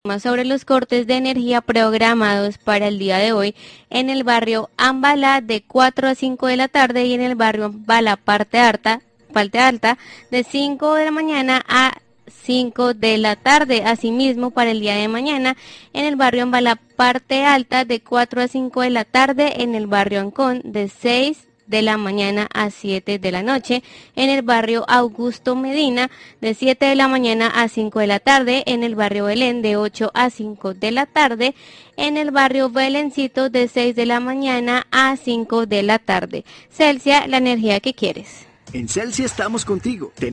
Más sobre los cortes de energía programados para el día de hoy en el barrio Ambalá de 4 a 5 de la tarde y en el barrio Ambalá parte alta de 5 de la mañana a 5 de la tarde. Asimismo, para el día de mañana en el barrio Ambalá parte alta de 4 a 5 de la tarde, en el barrio Ancón de 6 de la mañana a 7 de la noche, en el barrio Augusto Medina de 7 de la mañana a 5 de la tarde, en el barrio Belén de 8 a 5 de la tarde, en el barrio Belencito de 6 de la mañana a 5 de la tarde. Celsia, la energía que quieres. En Celsia estamos contigo.